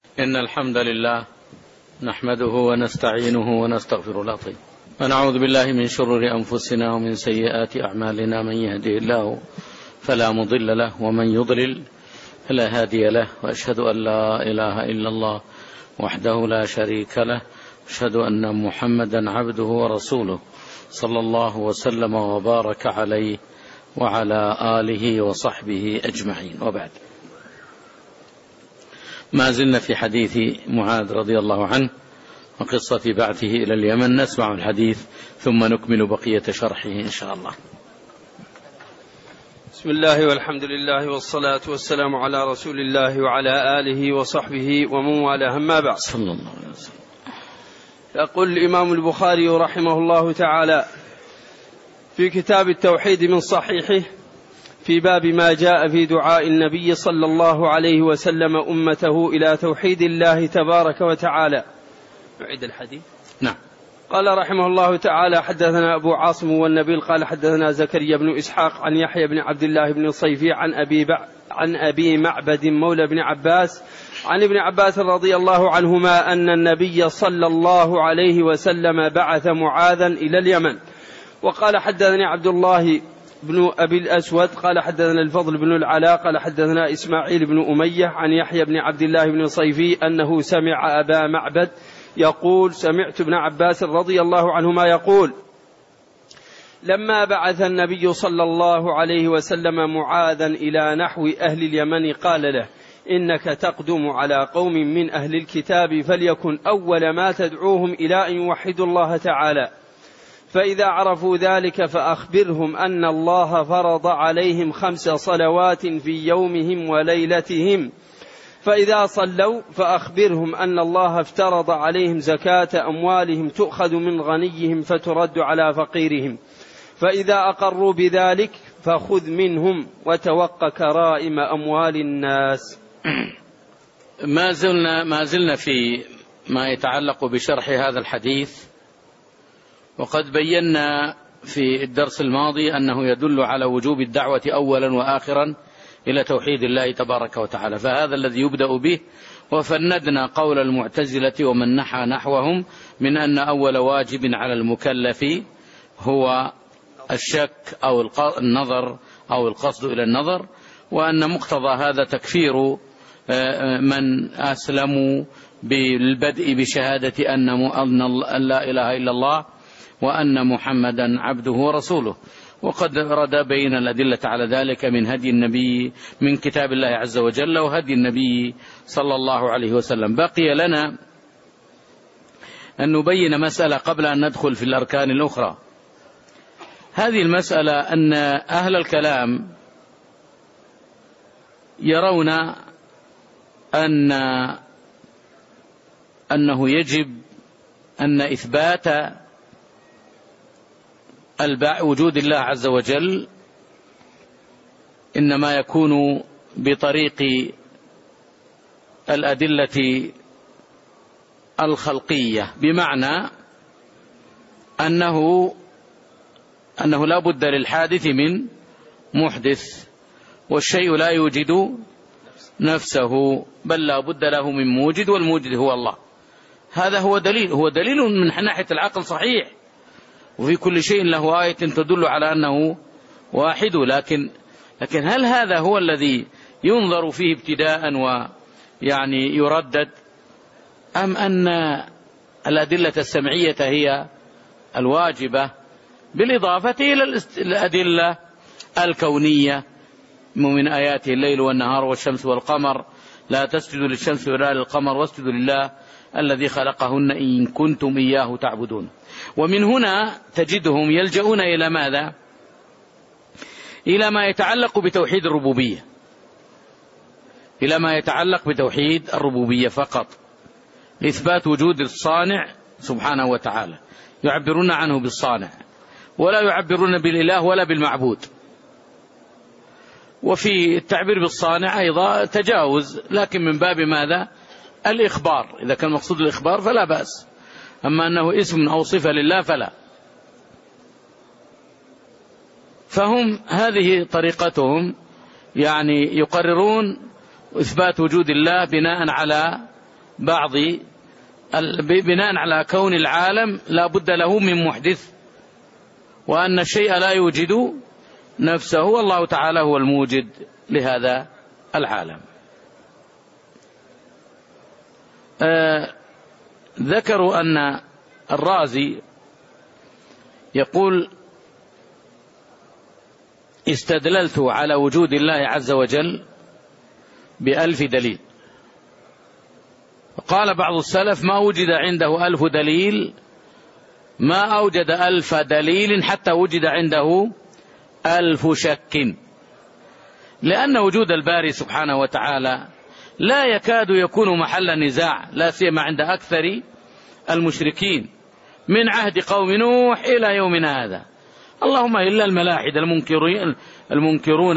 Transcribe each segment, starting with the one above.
إن الحمد لله نحمده ونستعينه ونستغفر له ونعوذ بالله من شرور أنفسنا ومن سيئات أعمالنا. من يهده الله فلا مضل له ومن يضلل فلا هادي له، وأشهد أن لا إله إلا الله وحده لا شريك له، أشهد أن محمدا عبده ورسوله صلى الله وسلم وبارك عليه وعلى آله وصحبه أجمعين، وبعد. ما زلنا في حديث معاذ رضي الله عنه وقصة بعثه إلى اليمن. نسمع الحديث ثم نكمل بقية شرحه إن شاء الله. بسم الله والحمد لله والصلاة والسلام على رسول الله وعلى آله وصحبه ومن والاه، أما بعد. صلى الله عليه وسلم. يقول الإمام البخاري رحمه الله تعالى في كتاب التوحيد من صحيحه في باب ما جاء في دعاء النبي صلى الله عليه وسلم أمته إلى توحيد الله تبارك وتعالى. نعيد الحديث. نعم. قال رحمه الله تعالى: حدثنا أبو عاصم والنبيل قال حدثنا زكريا بن إسحاق عن يحيى بن عبد الله بن صيفي عن أبي معبد مولى بن عباس عن ابن عباس رضي الله عنهما أن النبي صلى الله عليه وسلم بعث معاذا إلى اليمن. وقال حدثني عبد الله بن أبي الأسود قال حدثنا الفضل بن العلاء قال حدثنا إسماعيل بن أمية عن يحيى بن عبد الله بن صيفي أنه سمع أبا معبد يقول: سمعت ابن عباس رضي الله عنهما يقول: لما بعث النبي صلى الله عليه وسلم معاذا إلى نحو أهل اليمن قال له: إنك تقدم على قوم من أهل الكتاب، فليكن أول ما تدعوهم إلى أن يوحدوا الله تعالى، فإذا عرفوا ذلك فأخبرهم أن الله فرض عليهم 5 صلوات في يومهم وليلتهم، فإذا صلوا فأخبرهم أن الله افترض عليهم زكاة أموالهم تؤخذ من غنيهم فترد على فقيرهم، فإذا أقروا بذلك فخذ منهم وتوق كرائم أموال الناس. ما زلنا في ما يتعلق بشرح هذا الحديث، وقد بينا في الدرس الماضي أنه يدل على وجوب الدعوة أولا وآخرا إلى توحيد الله تبارك وتعالى، فهذا الذي يبدأ به. وفندنا قول المعتزلة ومن نحى نحوهم من أن أول واجب على المكلف هو الشك أو النظر أو القصد إلى النظر، وأن مقتضى هذا تكفير من أسلموا بالبدء بشهادة أن لا إله إلا الله وأن محمدا عبده ورسوله. وقد رد بين الأدلة على ذلك من هدي النبي من كتاب الله عز وجل وهدي النبي صلى الله عليه وسلم. بقي لنا أن نبين مسألة قبل أن ندخل في الأركان الأخرى. هذه المسألة أن أهل الكلام يرون أنه يجب أن إثبات وجود الله عز وجل إنما يكون بطريق الأدلة الخلقية، بمعنى أنه لا بد للحادث من محدث، والشيء لا يوجد نفسه بل لا بد له من موجد، والموجد هو الله. هذا هو دليل من ناحية العقل صحيح، وفي كل شيء له آية تدل على أنه واحد. لكن هل هذا هو الذي ينظر فيه ابتداء ويعني يردد، أم أن الأدلة السمعية هي الواجبة بالإضافة إلى الأدلة الكونية من آياته الليل والنهار والشمس والقمر، لا تسجدوا للشمس ولا للقمر واسجدوا لله الذي خلقهن إن كنتم إياه تعبدون. ومن هنا تجدهم يلجؤون إلى ماذا؟ إلى ما يتعلق بتوحيد الربوبية، إلى ما يتعلق بتوحيد الربوبية فقط، لإثبات وجود الصانع سبحانه وتعالى. يعبرون عنه بالصانع ولا يعبرون بالإله ولا بالمعبود. وفي التعبير بالصانع أيضا تجاوز، لكن من باب ماذا؟ الإخبار. إذا كان مقصود الإخبار فلا بأس، أما أنه اسم أو صفة لله فلا. فهم هذه طريقتهم، يعني يقررون إثبات وجود الله بناء على بناء على كون العالم لا بد له من محدث، وأن الشيء لا يوجد نفسه، والله تعالى هو الموجد لهذا العالم. ذكروا أن الرازي يقول: استدللت على وجود الله عز وجل ب1000 دليل. قال بعض السلف: ما وجد عنده 1000 دليل، ما أوجد 1000 دليل حتى وجد عنده 1000 شك، لأن وجود الباري سبحانه وتعالى لا يكاد يكون محل نزاع، لا سيما عند أكثر المشركين من عهد قوم نوح إلى يومنا هذا، اللهم إلا الملاحد المنكرون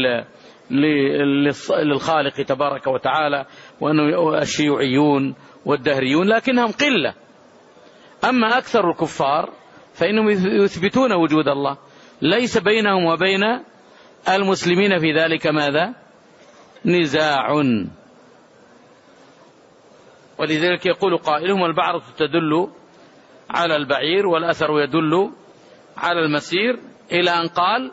للخالق تبارك وتعالى، والشيوعيون والدهريون، لكنهم قلة. أما أكثر الكفار فإنهم يثبتون وجود الله، ليس بينهم وبين المسلمين في ذلك ماذا؟ نزاع. ولذلك يقول قائلهم: البعرة تدل على البعير والأثر يدل على المسير، إلى أن قال: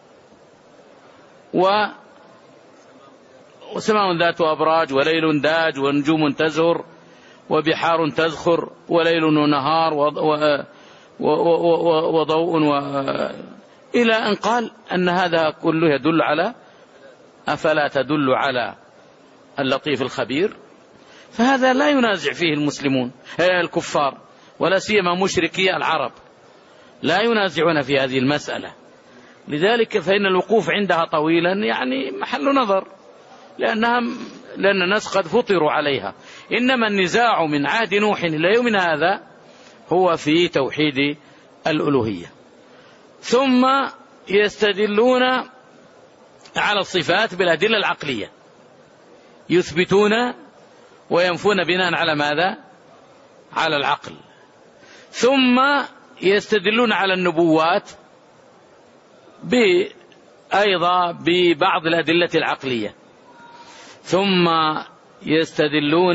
وسماء ذات أبراج وليل داج ونجوم تزهر وبحار تزخر وليل ونهار وضوء إلى أن قال أن هذا كله يدل على أفلا تدل على اللطيف الخبير. فهذا لا ينازع فيه المسلمون الكفار، ولا سيما مشركي العرب، لا ينازعون في هذه المسألة. لذلك فإن الوقوف عندها طويلا يعني محل نظر، لأن الناس قد فطروا عليها. إنما النزاع من عهد نوح إلى يومنا هذا هو في توحيد الألوهية. ثم يستدلون على الصفات بالأدلة العقلية، يثبتون وينفون بناء على ماذا؟ على العقل. ثم يستدلون على النبوات أيضا ببعض الأدلة العقلية. ثم يستدلون،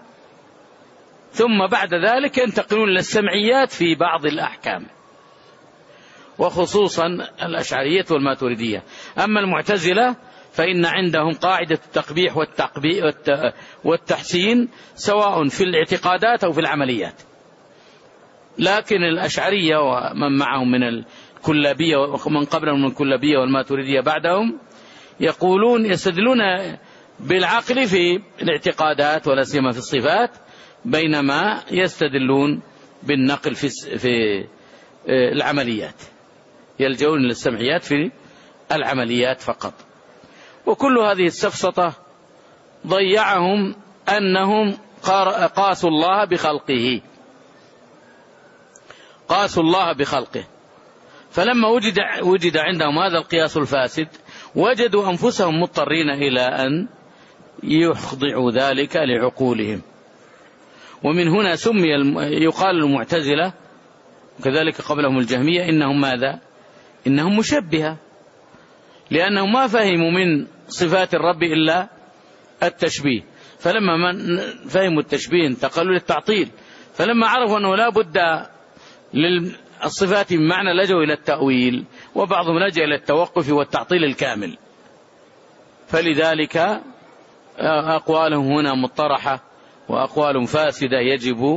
ثم بعد ذلك ينتقلون للسمعيات في بعض الأحكام، وخصوصا الأشعرية والماتريدية. أما المعتزلة فإن عندهم قاعدة التقبيح والتحسين سواء في الاعتقادات أو في العمليات. لكن الأشعرية ومن معهم من الكلابية ومن قبلهم من الكلابية والماتريدية بعدهم يستدلون بالعقل في الاعتقادات ولا سيما في الصفات، بينما يستدلون بالنقل في العمليات، يلجؤون للسمعيات في العمليات فقط. وكل هذه السفسطة ضيعهم أنهم قاسوا الله بخلقه. فلما وجد عندهم هذا القياس الفاسد وجدوا أنفسهم مضطرين إلى أن يخضعوا ذلك لعقولهم. ومن هنا يقال المعتزلة كذلك قبلهم الجهمية إنهم ماذا؟ إنهم مشبهة، لأنهم ما فهموا من صفات الرب إلا التشبيه. فلما فهموا التشبيه انتقلوا للتعطيل، فلما عرفوا أنه لا بد للصفات بمعنى لجوا إلى التأويل، وبعضهم لجأ إلى التوقف والتعطيل الكامل. فلذلك أقوالهم هنا مطرحة وأقوال فاسدة يجب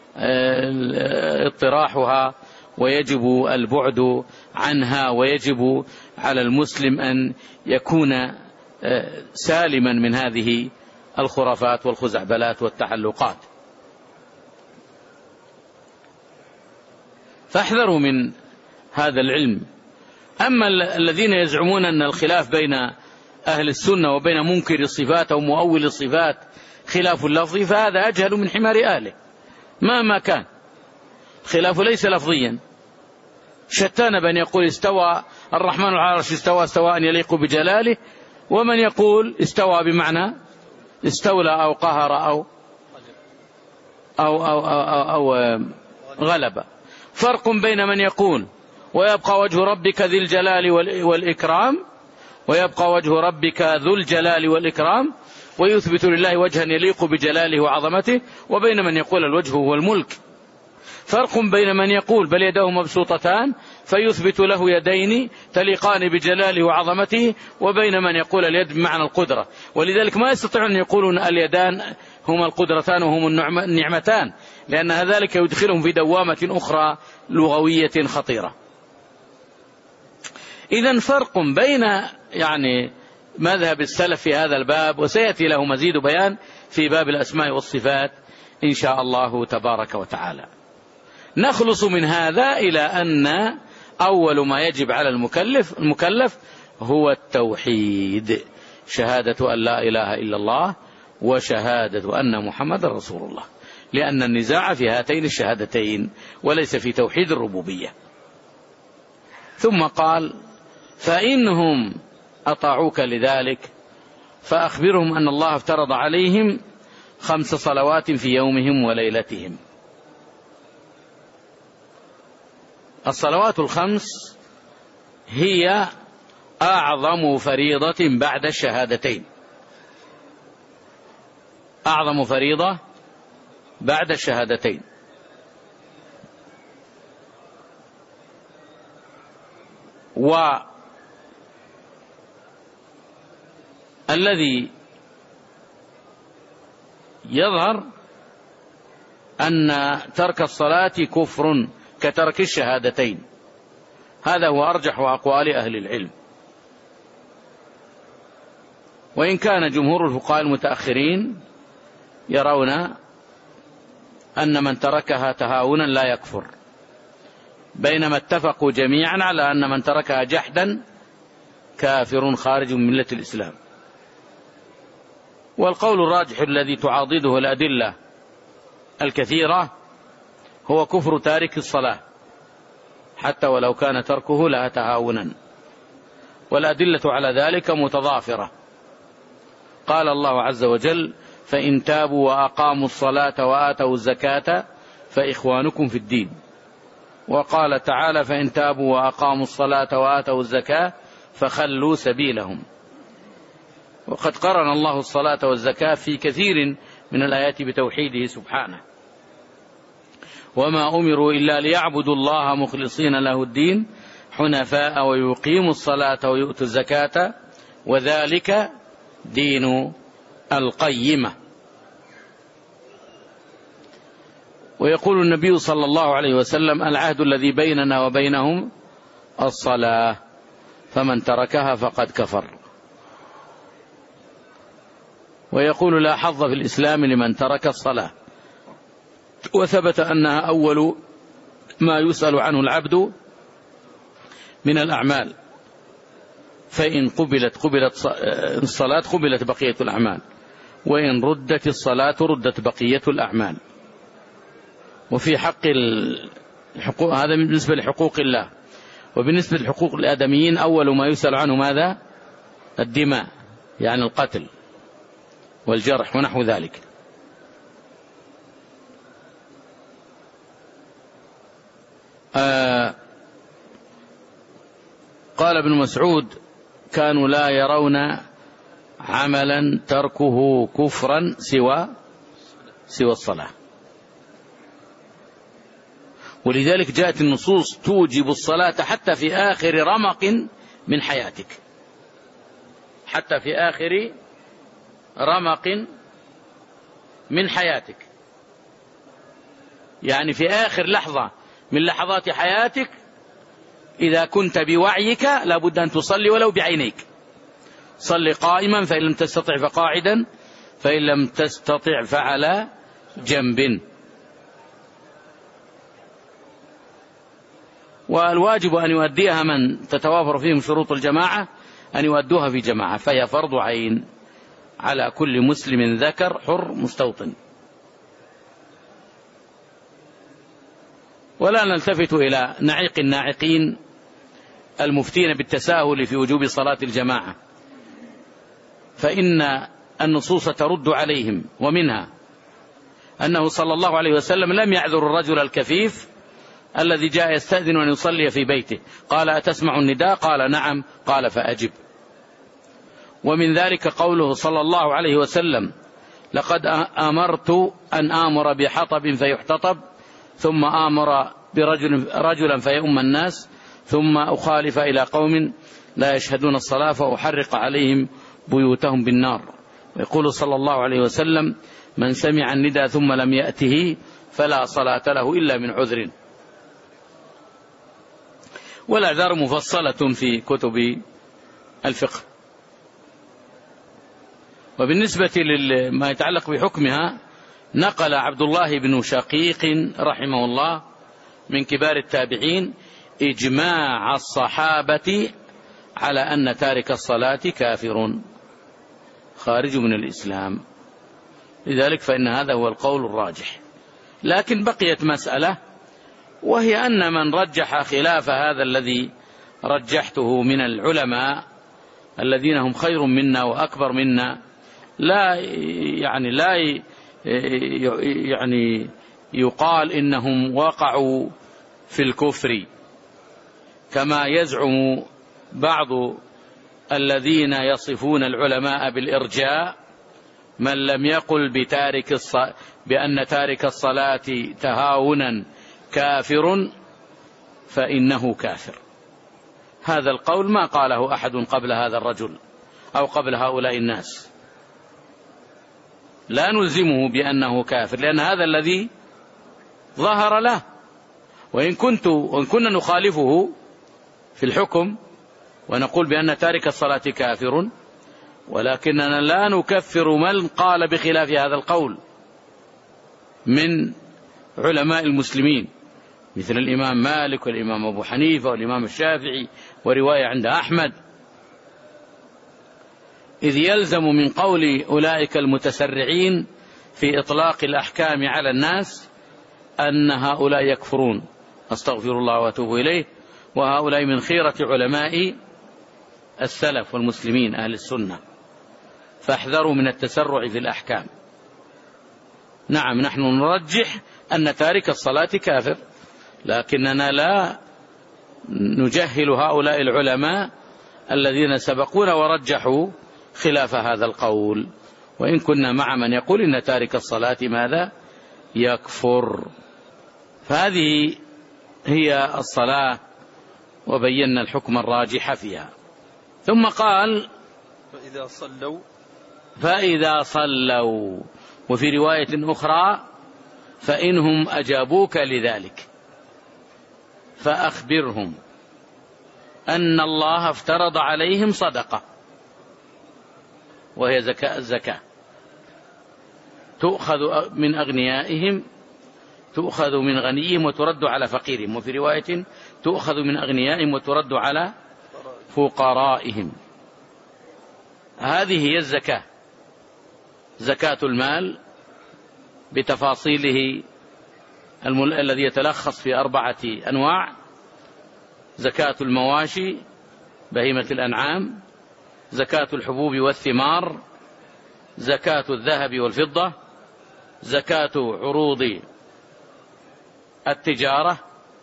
اطراحها ويجب البعد عنها، ويجب على المسلم أن يكون سالما من هذه الخرافات والخزعبلات والتحلقات. فاحذروا من هذا العلم. أما الذين يزعمون أن الخلاف بين أهل السنة وبين منكر الصفات أو مؤول الصفات خلاف اللفظي، فهذا أجهل من حمار أهله مهما كان. الخلاف ليس لفظيا، شتان بين يقول استوى الرحمن على العرش استواء يليق بجلاله، ومن يقول استوى بمعنى استولى أو قهر أو غلب. فرق بين من يقول ويبقى وجه ربك ذي الجلال والإكرام، ويبقى وجه ربك ذو الجلال والإكرام، ويثبت لله وجها يليق بجلاله وعظمته، وبين من يقول الوجه هو الملك. فرق بين من يقول بل يداه مبسوطتان فيثبت له يدين تليقان بجلاله وعظمته، وبين من يقول اليد بمعنى القدرة. ولذلك ما يستطيعون أن يقولون اليدان هما القدرتان وهما النعمتان، لأن ذلك يدخلهم في دوامة أخرى لغوية خطيرة. إذن فرق بين مذهب السلف في هذا الباب، وسيأتي له مزيد بيان في باب الأسماء والصفات إن شاء الله تبارك وتعالى. نخلص من هذا إلى أن أول ما يجب على المكلف هو التوحيد، شهادة أن لا إله إلا الله وشهادة أن محمد رسول الله، لأن النزاع في هاتين الشهادتين وليس في توحيد الربوبية. ثم قال: فإنهم أطاعوك لذلك فأخبرهم أن الله افترض عليهم 5 صلوات في يومهم وليلتهم. الصلوات ال5 هي أعظم فريضة بعد الشهادتين، أعظم فريضة بعد الشهادتين. والذي يظهر أن ترك الصلاة كفر كترك الشهادتين، هذا هو أرجح أقوال أهل العلم. وإن كان جمهور الفقهاء المتأخرين يرون أن من تركها تهاونا لا يكفر، بينما اتفقوا جميعا على أن من تركها جحدا كافر خارج من ملة الإسلام. والقول الراجح الذي تعاضده الأدلة الكثيرة هو كفر تارك الصلاة حتى ولو كان تركه لها تهاونا، والأدلة على ذلك متضافرة. قال الله عز وجل: فإن تابوا وأقاموا الصلاة وآتوا الزكاة فإخوانكم في الدين. وقال تعالى: فإن تابوا وأقاموا الصلاة وآتوا الزكاة فخلوا سبيلهم. وقد قرن الله الصلاة والزكاة في كثير من الآيات بتوحيده سبحانه: وما أمروا إلا ليعبدوا الله مخلصين له الدين حنفاء ويقيموا الصلاة ويؤتوا الزكاة وذلك دين القيمة. ويقول النبي صلى الله عليه وسلم: العهد الذي بيننا وبينهم الصلاة فمن تركها فقد كفر. ويقول: لا حظ في الإسلام لمن ترك الصلاة. وثبت أنها أول ما يسأل عنه العبد من الأعمال، فإن قبلت الصلاة قبلت بقية الأعمال، وإن ردت الصلاة ردت بقية الأعمال. وفي حق الحقوق، هذا بالنسبة لحقوق الله. وبالنسبة لحقوق الآدميين أول ما يسأل عنه ماذا؟ الدماء، يعني القتل والجرح ونحو ذلك. قال ابن مسعود: كانوا لا يرون عملا تركه كفرا سوى الصلاة. ولذلك جاءت النصوص توجب الصلاة حتى في آخر رمق من حياتك، حتى في آخر رمق من حياتك، يعني في آخر لحظة من لحظات حياتك إذا كنت بوعيك لابد أن تصلي ولو بعينيك. صل قائما فإن لم تستطع فقاعدا فإن لم تستطع فعلى جنب. والواجب أن يؤديها من تتوافر فيهم شروط الجماعة أن يؤدوها في جماعة، فهي فرض عين على كل مسلم ذكر حر مستوطن. ولا نلتفت إلى نعيق الناعقين المفتين بالتساهل في وجوب صلاة الجماعة، فإن النصوص ترد عليهم. ومنها أنه صلى الله عليه وسلم لم يعذر الرجل الكفيف الذي جاء يستأذن أن يصلي في بيته، قال: أتسمع النداء؟ قال: نعم. قال: فأجب. ومن ذلك قوله صلى الله عليه وسلم: لقد أمرت أن آمر بحطب فيحتطب، ثم آمر رجلا فيؤم الناس، ثم أخالف إلى قوم لا يشهدون الصلاة فأحرق عليهم بيوتهم بالنار. ويقول صلى الله عليه وسلم: من سمع الندى ثم لم يأته فلا صلاة له إلا من عذر. والأعذار مفصلة في كتب الفقه. وبالنسبة لما يتعلق بحكمها، نقل عبد الله بن شقيق رحمه الله من كبار التابعين إجماع الصحابة على أن تارك الصلاة كافر خارج من الإسلام، لذلك فإن هذا هو القول الراجح. لكن بقيت مسألة، وهي أن من رجح خلاف هذا الذي رجحته من العلماء الذين هم خير منا وأكبر منا، لا يقال إنهم وقعوا في الكفر كما يزعم بعض الذين يصفون العلماء بالإرجاء: من لم يقل بأن تارك الصلاة تهاونا كافر فإنه كافر. هذا القول ما قاله أحد قبل هذا الرجل أو قبل هؤلاء الناس. لا نلزمه بأنه كافر، لأن هذا الذي ظهر له. وإن كنا نخالفه في الحكم ونقول بأن تارك الصلاة كافر، ولكننا لا نكفر من قال بخلاف هذا القول من علماء المسلمين، مثل الإمام مالك والإمام أبو حنيفة والإمام الشافعي ورواية عند أحمد، إذ يلزم من قول أولئك المتسرعين في إطلاق الأحكام على الناس أن هؤلاء يكفرون، أستغفر الله وأتوب إليه، وهؤلاء من خيرة علماء السلف والمسلمين أهل السنة، فاحذروا من التسرع في الأحكام. نعم، نحن نرجح أن تارك الصلاة كافر، لكننا لا نجهل هؤلاء العلماء الذين سبقونا ورجحوا خلاف هذا القول، وإن كنا مع من يقول إن تارك الصلاة ماذا؟ يكفر. فهذه هي الصلاة، وبينا الحكم الراجح فيها. ثم قال: فإذا صلوا، وفي رواية أخرى: فإنهم أجابوك لذلك فأخبرهم أن الله افترض عليهم صدقة، وهي الزكاة، تؤخذ من أغنيائهم، تؤخذ من غنيهم وترد على فقيرهم، وفي رواية: تؤخذ من أغنيائهم وترد على فقرائهم. هذه هي الزكاة، زكاة المال بتفاصيله الذي يتلخص في 4 أنواع: زكاة المواشي بهيمة الأنعام، زكاة الحبوب والثمار، زكاة الذهب والفضة، زكاة عروض التجارة،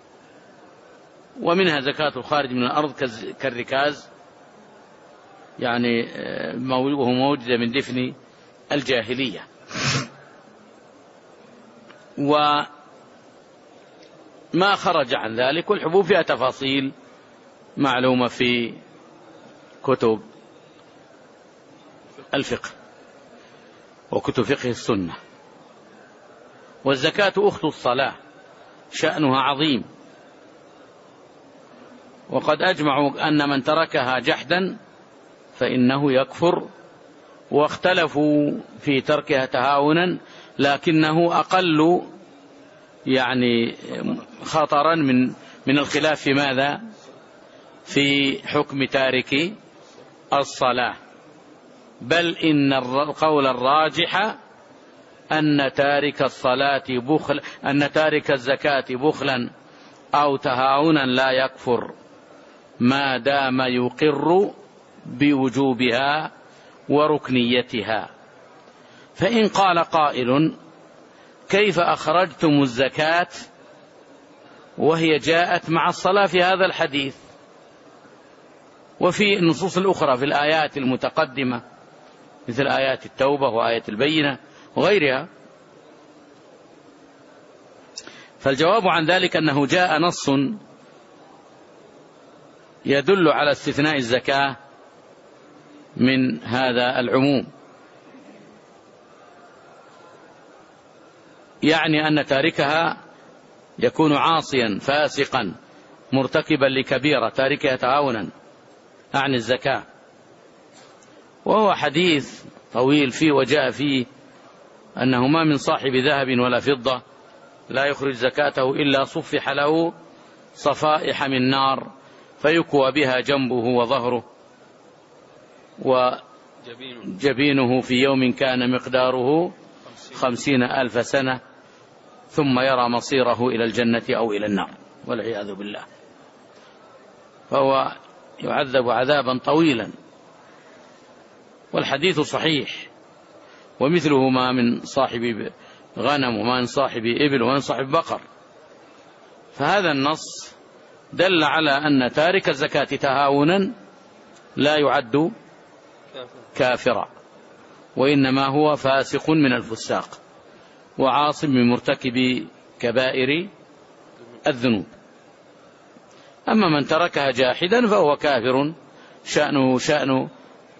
ومنها زكاة الخارج من الأرض كالركاز، يعني وهو موجود من دفن الجاهلية. وما خرج عن ذلك، والحبوب فيها تفاصيل معلومة في كتب الفقه وكتب فقه السنة. والزكاة أخت الصلاة، شأنها عظيم، وقد أجمعوا أن من تركها جحدا فإنه يكفر، واختلفوا في تركها تهاونا، لكنه أقل يعني خطرا من الخلاف في ماذا؟ في حكم تارك الصلاة. بل إن القول الراجح أن تارك الزكاة بخلا أو تهاونا لا يكفر ما دام يقر بوجوبها وركنيتها. فإن قال قائل: كيف أخرجتم الزكاة وهي جاءت مع الصلاة في هذا الحديث؟ وفي النصوص الأخرى في الآيات المتقدمة مثل آيات التوبة وآية البينة وغيرها. فالجواب عن ذلك أنه جاء نص يدل على استثناء الزكاة من هذا العموم، يعني أن تاركها يكون عاصيا فاسقا مرتكبا لكبيرة تاركها تهاونا عن الزكاة. وهو حديث طويل فيه وجاء فيه أنه ما من صاحب ذهب ولا فضة لا يخرج زكاته إلا صفح له صفائح من نار فيكوى بها جنبه وظهره وجبينه في يوم كان مقداره 50,000 سنة ثم يرى مصيره إلى الجنة أو إلى النار والعياذ بالله. فهو يعذب عذابا طويلا، والحديث صحيح. ومثله ما من صاحب غنم وما من صاحب إبل وما من صاحب بقر. فهذا النص دل على أن تارك الزكاة تهاونا لا يعد كافرا، وإنما هو فاسق من الفساق وعاص من مرتكب كبائر الذنوب. أما من تركها جاحدا فهو كافر، شأنه شأن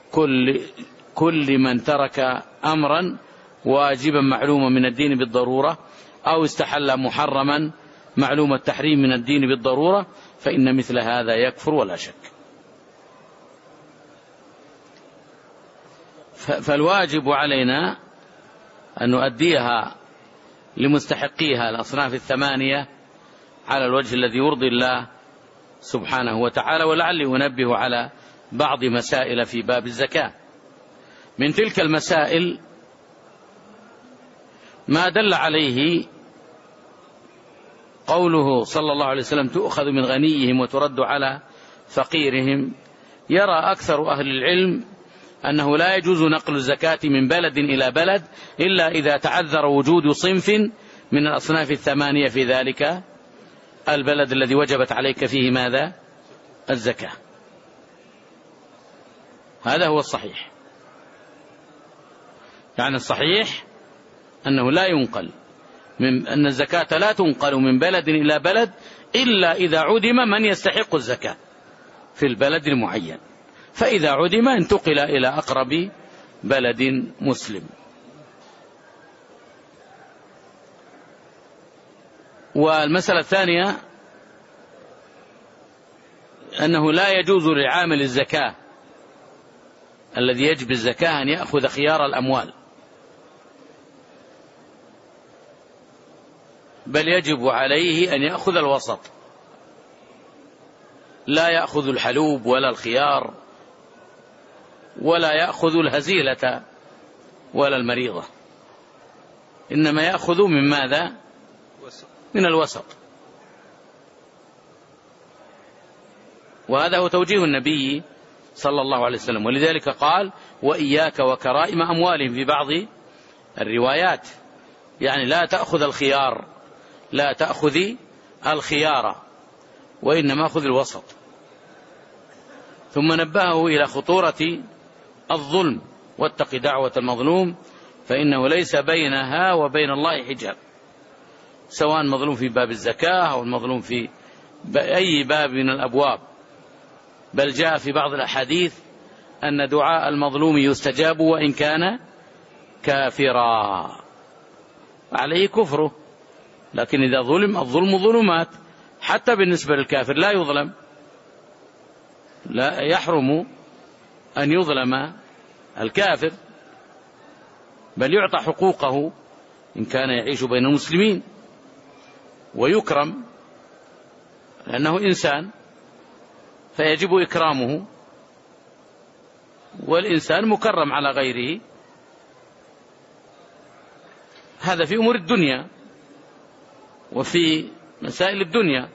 كل من ترك أمرا واجبا معلوما من الدين بالضرورة أو استحل محرما معلوم التحريم من الدين بالضرورة، فإن مثل هذا يكفر ولا شك. فالواجب علينا أن نؤديها لمستحقيها الأصناف الثمانية على الوجه الذي يرضي الله سبحانه وتعالى. ولعلي أنبه على بعض مسائل في باب الزكاة. من تلك المسائل ما دل عليه قوله صلى الله عليه وسلم تؤخذ من غنيهم وترد على فقيرهم. يرى أكثر أهل العلم أنه لا يجوز نقل الزكاة من بلد إلى بلد إلا إذا تعذر وجود صنف من الأصناف الثمانية في ذلك البلد الذي وجبت عليك فيه ماذا؟ الزكاة. هذا هو الصحيح. يعني الصحيح أنه لا ينقل أن الزكاة لا تنقل من بلد إلى بلد إلا إذا عدم من يستحق الزكاة في البلد المعين، فإذا عدم انتقل إلى أقرب بلد مسلم. والمسألة الثانية أنه لا يجوز لعامل الزكاة الذي يجب الزكاة أن يأخذ خيار الأموال، بل يجب عليه أن يأخذ الوسط، لا يأخذ الحلوب ولا الخيار ولا يأخذ الهزيلة ولا المريضة، إنما يأخذ من ماذا؟ من الوسط. وهذا هو توجيه النبي صلى الله عليه وسلم، ولذلك قال وإياك وكرائم أموالهم في بعض الروايات، يعني لا تأخذ الخيار، لا تأخذ الخيار وإنما خذ الوسط. ثم نبهه إلى خطورة الظلم واتق دعوة المظلوم فإنه ليس بينها وبين الله حجاب، سواء مظلوم في باب الزكاة أو المظلوم في أي باب من الأبواب. بل جاء في بعض الأحاديث أن دعاء المظلوم يستجاب وإن كان كافرا، عليه كفره، لكن إذا ظلم الظلم ظلمات، حتى بالنسبة للكافر لا يظلم، لا يحرم أن يظلم الكافر، بل يعطى حقوقه إن كان يعيش بين المسلمين ويكرم لأنه إنسان فيجب إكرامه، والإنسان مكرم على غيره. هذا في أمور الدنيا وفي مسائل الدنيا.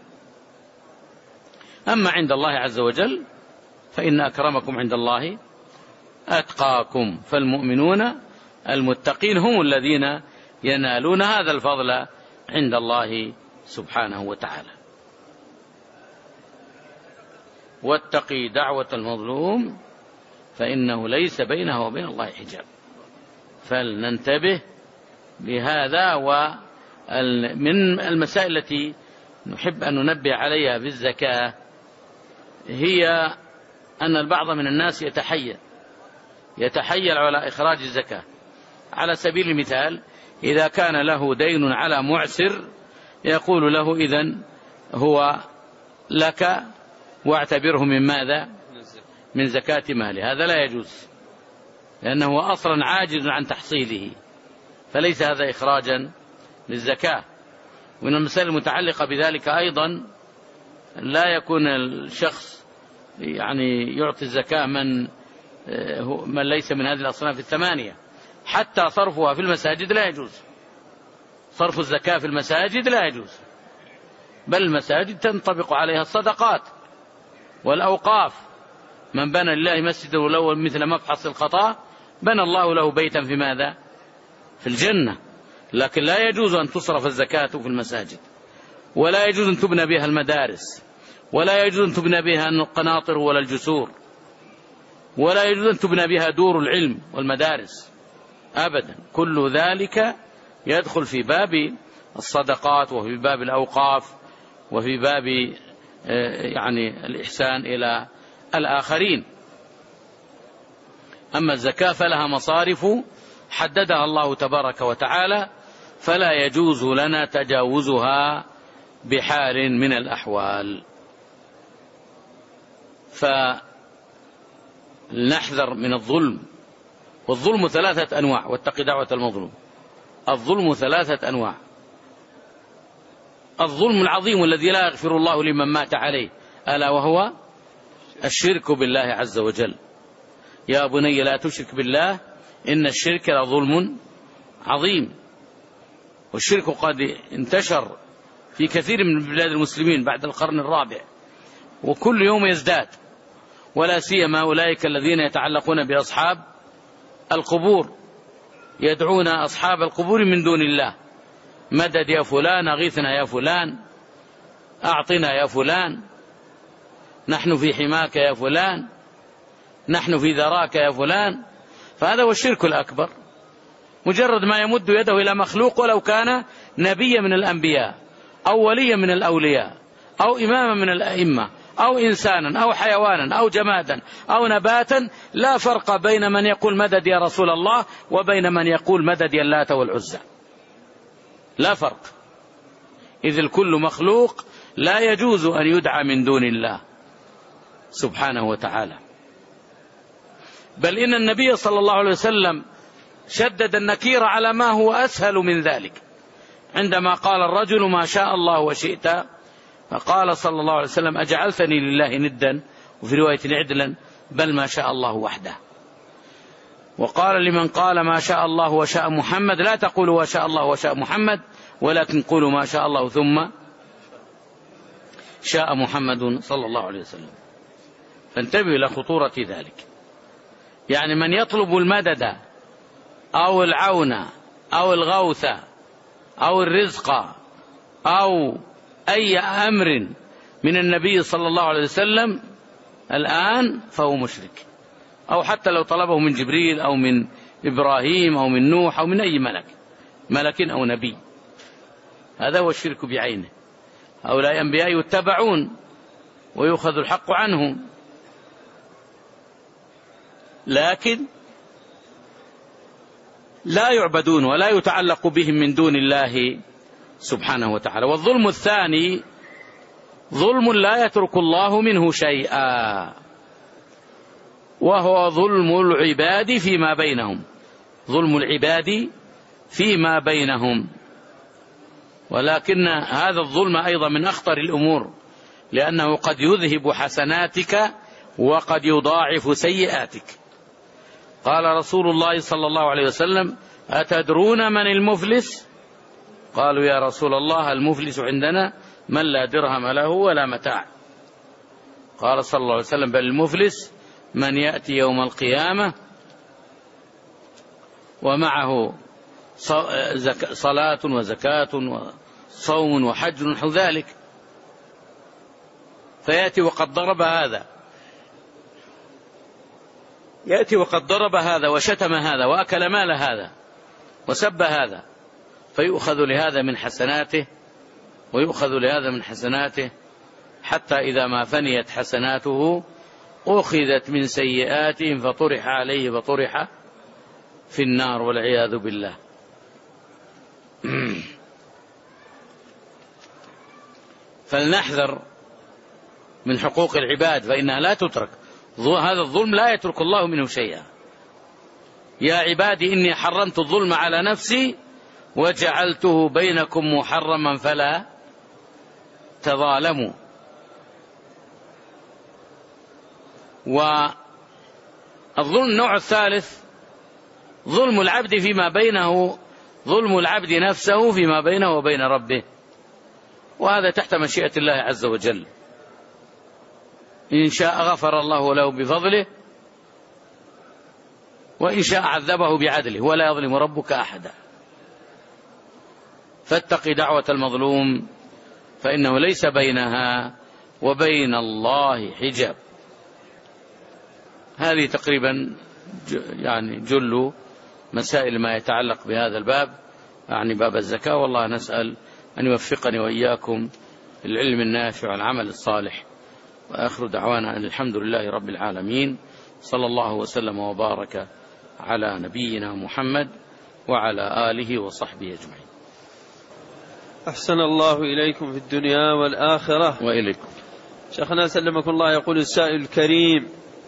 أما عند الله عز وجل فإن أكرمكم عند الله أتقاكم، فالمؤمنون المتقين هم الذين ينالون هذا الفضل عند الله سبحانه وتعالى. واتقي دعوة المظلوم فإنه ليس بينه وبين الله حجاب. فلننتبه بهذا. ومن المسائل التي نحب أن ننبه عليها بالزكاة هي أن البعض من الناس يتحيل على إخراج الزكاة. على سبيل المثال إذا كان له دين على معسر يقول له إذن هو لك واعتبره من ماذا؟ من زكاة ماله. هذا لا يجوز لأنه أصلا عاجز عن تحصيله، فليس هذا إخراجا للزكاة. ومن المسائل المتعلقة بذلك أيضا لا يكون الشخص يعني يعطي الزكاة من ليس من هذه الأصناف الثمانية. حتى صرفها في المساجد لا يجوز، صرف الزكاة في المساجد لا يجوز، بل المساجد تنطبق عليها الصدقات والأوقاف. من بنى لله مسجدا ولو مثل مفحص الخطا بنى الله له بيتا في ماذا؟ في الجنة. لكن لا يجوز أن تصرف الزكاة في المساجد، ولا يجوز أن تبنى بها المدارس، ولا يجوز أن تبنى بها القناطر ولا الجسور، ولا يجوز أن تبنى بها دور العلم والمدارس أبدا. كل ذلك يدخل في باب الصدقات وفي باب الأوقاف وفي باب يعني الإحسان إلى الآخرين. أما الزكاة فلها مصارف حددها الله تبارك وتعالى، فلا يجوز لنا تجاوزها بحال من الأحوال. فلنحذر من الظلم. والظلم 3 أنواع، واتق دعوة المظلوم. الظلم 3 أنواع. الظلم العظيم الذي لا يغفر الله لمن مات عليه ألا وهو الشرك بالله عز وجل. يا بني لا تشرك بالله إن الشرك لظلم عظيم. والشرك قد انتشر في كثير من بلاد المسلمين بعد القرن الرابع، وكل يوم يزداد، ولا سيما أولئك الذين يتعلقون بأصحاب القبور، يدعون أصحاب القبور من دون الله: مدد يا فلان، أغيثنا يا فلان، أعطنا يا فلان، نحن في حماك يا فلان، نحن في ذراك يا فلان. فهذا هو الشرك الأكبر. مجرد ما يمد يده إلى مخلوق ولو كان نبيا من الأنبياء أو وليا من الأولياء أو إماما من الأئمة أو إنسانا أو حيوانا أو جمادا أو نباتا، لا فرق بين من يقول مدد يا رسول الله وبين من يقول مدد يا اللات والعزى، لا فرق، إذ الكل مخلوق لا يجوز أن يدعى من دون الله سبحانه وتعالى. بل إن النبي صلى الله عليه وسلم شدد النكير على ما هو أسهل من ذلك، عندما قال الرجل ما شاء الله وشئت، فقال صلى الله عليه وسلم أجعلتني لله ندا، وفي رواية عدلا، بل ما شاء الله وحده. وقال لمن قال ما شاء الله وشاء محمد لا تقولوا ما شاء الله وشاء محمد، ولكن قولوا ما شاء الله ثم شاء محمد صلى الله عليه وسلم. فانتبهوا إلى خطورة ذلك. يعني من يطلب المدد أو العون أو الغوث أو الرزق أو أي أمر من النبي صلى الله عليه وسلم الآن فهو مشرك، أو حتى لو طلبه من جبريل أو من إبراهيم أو من نوح أو من أي ملك أو نبي. هذا هو الشرك بعينه. هؤلاء أنبياء يتبعون ويؤخذ الحق عنهم، لكن لا يعبدون ولا يتعلق بهم من دون الله سبحانه وتعالى. والظلم الثاني ظلم لا يترك الله منه شيئا، وهو ظلم العباد فيما بينهم، ظلم العباد فيما بينهم. ولكن هذا الظلم أيضا من أخطر الأمور، لأنه قد يذهب حسناتك وقد يضاعف سيئاتك. قال رسول الله صلى الله عليه وسلم أتدرون من المفلس؟ قالوا يا رسول الله المفلس عندنا من لا درهم له ولا متاع. قال صلى الله عليه وسلم بل المفلس من يأتي يوم القيامة ومعه صلاة وزكاة وصوم وحج ونحو ذلك. فيأتي وقد ضرب هذا، يأتي وقد ضرب هذا وشتم هذا وأكل مال هذا وسب هذا، فيؤخذ لهذا من حسناته ويؤخذ لهذا من حسناته، حتى إذا ما فنيت حسناته أخذت من سيئاتهم فطرح عليه فطرح في النار والعياذ بالله. فلنحذر من حقوق العباد فإنها لا تترك، هذا الظلم لا يترك الله منه شيئا. يا عبادي إني حرمت الظلم على نفسي وجعلته بينكم محرما فلا تظالموا. والظلم النوع الثالث ظلم العبد فيما بينه، ظلم العبد نفسه فيما بينه وبين ربه، وهذا تحت مشيئة الله عز وجل. إن شاء غفر الله له بفضله وإن شاء عذبه بعدله ولا يظلم ربك أحدا. فاتق دعوة المظلوم فإنه ليس بينها وبين الله حجاب. هذه تقريبا يعني جل مسائل ما يتعلق بهذا الباب، يعني باب الزكاة. والله نسأل أن يوفقني وإياكم العلم النافع والعمل الصالح. وآخر دعوانا أن الحمد لله رب العالمين، صلى الله وسلم وبارك على نبينا محمد وعلى آله وصحبه أجمعين. أحسن الله إليكم في الدنيا والآخرة. وإليكم. شيخنا سلمكم الله، يقول السائل الكريم: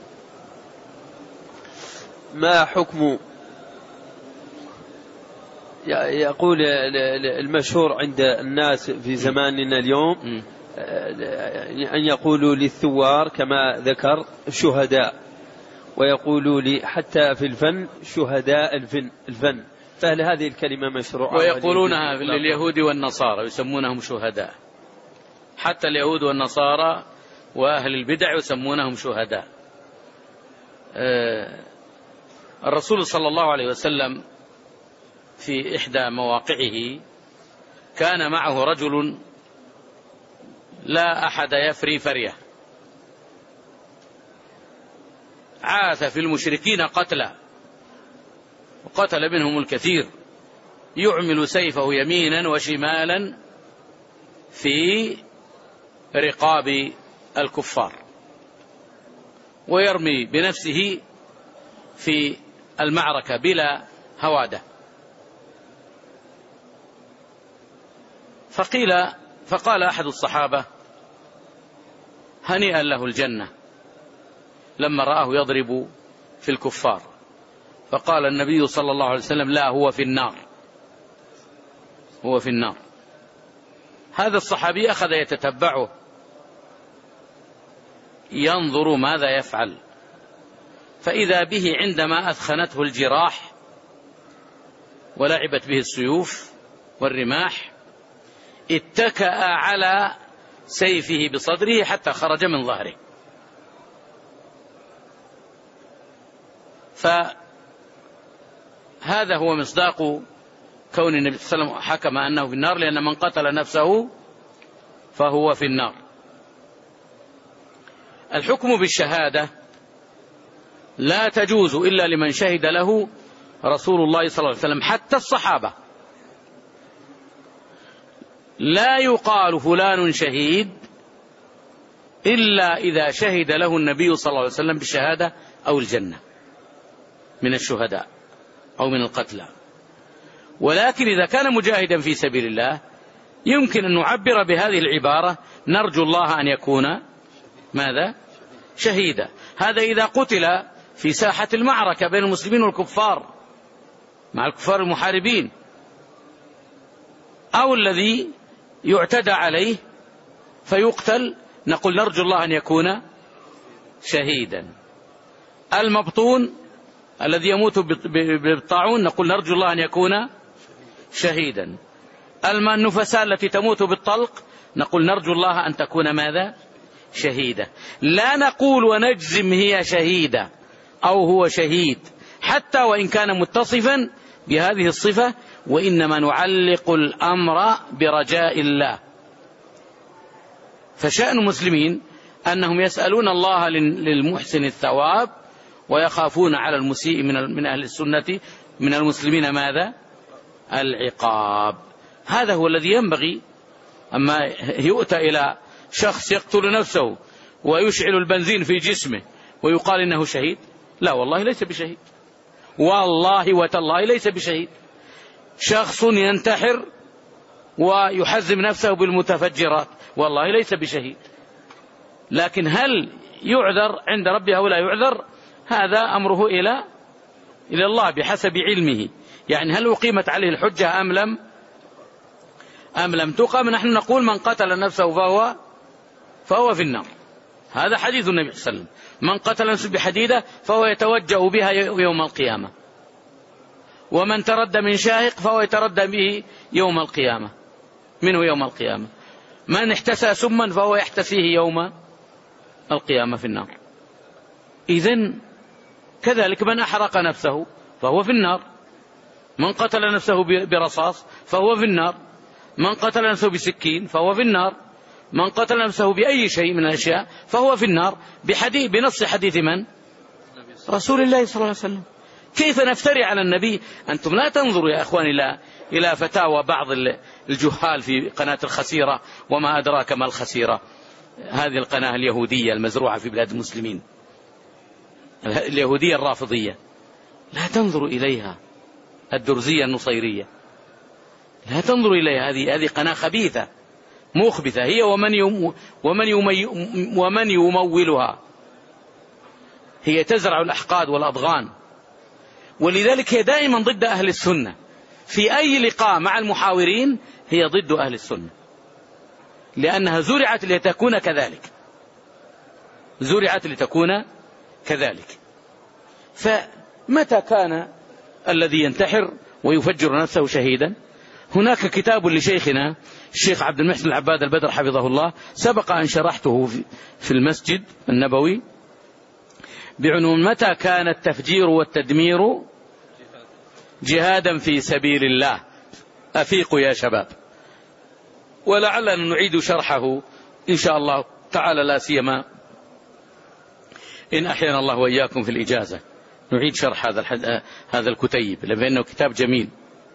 ما حكم، يقول المشهور عند الناس في زماننا اليوم أن يقولوا للثوار كما ذكر شهداء، ويقولوا لي حتى في الفن شهداء الفن، فهل هذه الكلمة مشروعة؟ ويقولونها لليهود والنصارى يسمونهم شهداء، حتى اليهود والنصارى وأهل البدع يسمونهم شهداء. الرسول صلى الله عليه وسلم في إحدى مواقعه كان معه رجل لا أحد يفري فريه، عاث في المشركين قتلا وقتل منهم الكثير، يعمل سيفه يمينا وشمالا في رقاب الكفار ويرمي بنفسه في المعركة بلا هوادة. فقال أحد الصحابة: هنيئا له الجنة، لما رآه يضرب في الكفار. فقال النبي صلى الله عليه وسلم: لا، هو في النار، هو في النار. هذا الصحابي أخذ يتتبعه ينظر ماذا يفعل، فإذا به عندما أثخنته الجراح ولعبت به السيوف والرماح اتكأ على سيفه بصدره حتى خرج من ظهره. فهذا هو مصداق كون النبي صلى الله عليه وسلم حكم أنه في النار، لأن من قتل نفسه فهو في النار. الحكم بالشهادة لا تجوز إلا لمن شهد له رسول الله صلى الله عليه وسلم، حتى الصحابة. لا يقال فلان شهيد إلا إذا شهد له النبي صلى الله عليه وسلم بالشهادة أو الجنة من الشهداء أو من القتلى. ولكن إذا كان مجاهدا في سبيل الله يمكن أن نعبر بهذه العبارة: نرجو الله أن يكون ماذا؟ شهيدا. هذا إذا قتل في ساحة المعركة بين المسلمين والكفار مع الكفار المحاربين، أو الذي يعتدى عليه فيقتل، نقول نرجو الله أن يكون شهيدا. المبطون الذي يموت بالطاعون نقول نرجو الله أن يكون شهيدا. النفساء التي تموت بالطلق نقول نرجو الله أن تكون ماذا؟ شهيدة. لا نقول ونجزم هي شهيدة أو هو شهيد حتى وإن كان متصفا بهذه الصفة، وإنما نعلق الأمر برجاء الله. فشأن المسلمين أنهم يسألون الله للمحسن الثواب ويخافون على المسيء من أهل السنة من المسلمين ماذا؟ العقاب. هذا هو الذي ينبغي. أما يؤتى إلى شخص يقتل نفسه ويشعل البنزين في جسمه ويقال إنه شهيد، لا والله ليس بشهيد، والله وتالله ليس بشهيد. شخص ينتحر ويحزم نفسه بالمتفجرات، والله ليس بشهيد. لكن هل يعذر عند ربه أو لا يعذر؟ هذا أمره إلى الله بحسب علمه. يعني هل أقيمت عليه الحجة أم لم تقم؟ نحن نقول من قتل نفسه فهو في النار. هذا حديث النبي صلى الله عليه وسلم: من قتل نفسه بحديدة فهو يتوجأ بها يوم القيامة، ومن تردى من شاهق فهو يتردى به يوم القيامة منه يوم القيامة، من احتسى سما فهو يحتسيه يوم القيامة في النار. إذن كذلك من أحرق نفسه فهو في النار، من قتل نفسه برصاص فهو في النار، من قتل نفسه بسكين فهو في النار، من قتل نفسه بأي شيء من الأشياء فهو في النار، بنص حديث من؟ رسول الله صلى الله عليه وسلم. كيف نفتري على النبي؟ أنتم لا تنظروا يا أخواني إلى فتاوى بعض الجهال في قناة الخسيرة، وما أدراك ما الخسيرة، هذه القناة اليهودية المزروعة في بلاد المسلمين، اليهودية الرافضية، لا تنظروا إليها. الدرزية النصيرية لا تنظروا إليها، هذه قناة خبيثة مخبثة، هي ومن يمولها، هي تزرع الأحقاد والأضغان. ولذلك هي دائما ضد أهل السنة، في أي لقاء مع المحاورين هي ضد أهل السنة، لأنها زرعت لتكون كذلك، زرعت لتكون كذلك. فمتى كان الذي ينتحر ويفجر نفسه شهيدا؟ هناك كتاب لشيخنا الشيخ عبد المحسن العباد البدر حفظه الله، سبق أن شرحته في المسجد النبوي، بعنوان: متى كان التفجير والتدمير جهادا في سبيل الله؟ أفيقوا يا شباب. ولعلنا نعيد شرحه إن شاء الله تعالى، لا سيما إن أحيانا الله وإياكم في الإجازة، نعيد شرح هذا الكتيب، لأنه كتاب جميل.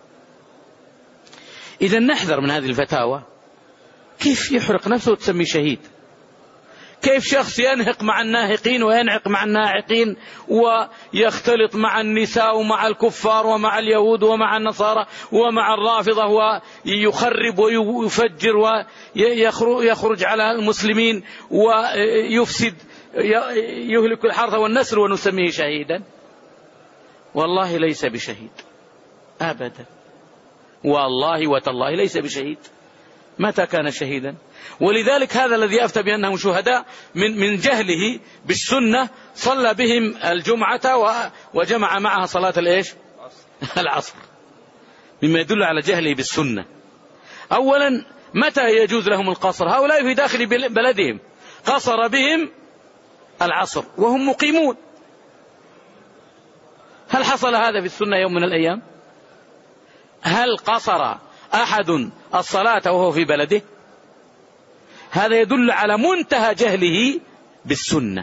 إذا نحذر من هذه الفتاوى. كيف يحرق نفسه وتسمي شهيد؟ كيف شخص ينهق مع الناهقين وينعق مع الناعقين ويختلط مع النساء ومع الكفار ومع اليهود ومع النصارى ومع الرافضة ويخرب ويفجر ويخرج على المسلمين ويفسد يهلك الحرث والنسل ونسميه شهيدا؟ والله ليس بشهيد أبدا، والله وتالله ليس بشهيد. متى كان شهيدا؟ ولذلك هذا الذي أفتى بأنهم شهداء من جهله بالسنة صلى بهم الجمعة وجمع معها صلاة العصر، مما يدل على جهله بالسنة. أولا، متى يجوز لهم القصر؟ هؤلاء في داخل بلدهم قصر بهم العصر وهم مقيمون. هل حصل هذا في السنة يوم من الأيام؟ هل قصر أحد الصلاة وهو في بلده؟ هذا يدل على منتهى جهله بالسنة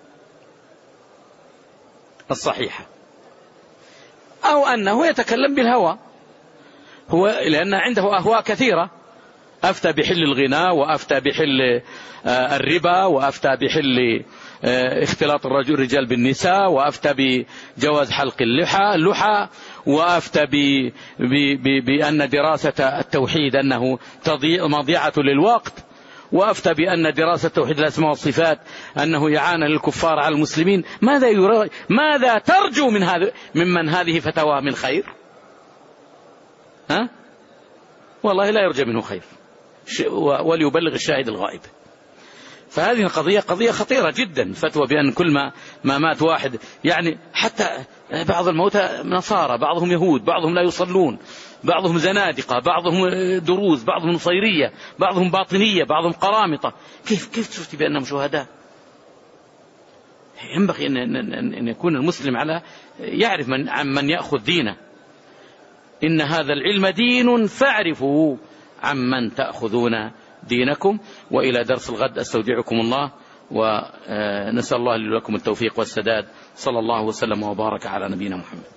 الصحيحة، أو أنه يتكلم بالهوى، لأن عنده أهواء كثيرة. أفتى بحل الغناء، وأفتى بحل الربا، وأفتى بحل اختلاط الرجال بالنساء، وأفتى بجواز حلق اللحى، وأفتى بأن دراسة التوحيد أنه مضيعة للوقت، وأفتى بأن دراسة توحيد الأسماء والصفات أنه إعانة للكفار على المسلمين. ماذا ترجو ممن هذه فتوى من خير؟ والله لا يرجى منه خير، وليبلغ الشاهد الغائب. فهذه قضية خطيرة جدا، فتوى بأن كل ما مات واحد، يعني حتى بعض الموتى نصارى، بعضهم يهود، بعضهم لا يصلون، بعضهم زنادقة، بعضهم دروز، بعضهم نصيرية، بعضهم باطنية، بعضهم قرامطة. كيف تفتي بأنهم شهداء؟ ينبغي أن يكون المسلم يعرف عن من يأخذ دينه. إن هذا العلم دين فاعرفوا عمن تأخذون دينكم. وإلى درس الغد أستودعكم الله، ونسأل الله لي ولكم التوفيق والسداد. صلى الله وسلم وبارك على نبينا محمد.